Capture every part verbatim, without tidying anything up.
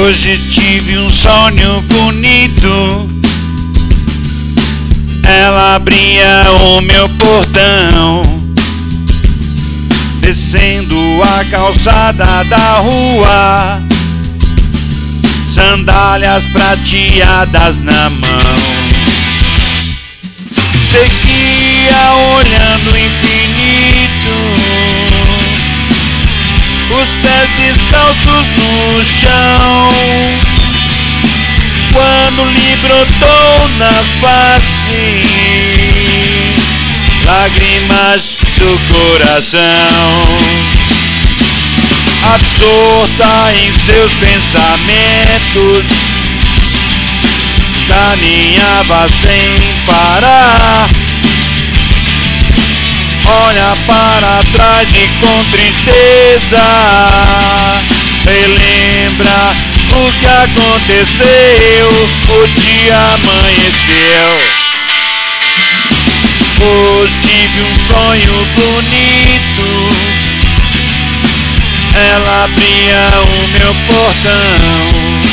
Hoje tive um sonho bonito. Ela abria o meu portão, descendo a calçada da rua, sandálias prateadas na mão. Seguia olhando o infinito, os pés descalços no chão, quando lhe brotou na face lágrimas do coração. Absorta em seus pensamentos, caminhava sem parar. Olha para trás e com tristeza relembra o que aconteceu. O dia amanheceu. Hoje tive um sonho bonito. Ela abria o meu portão,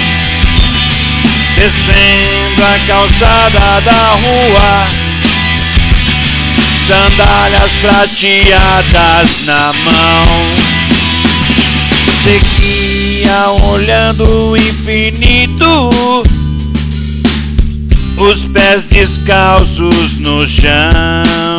descendo a calçada da rua, sandálias prateadas na mão. Seguia olhando o infinito, os pés descalços no chão.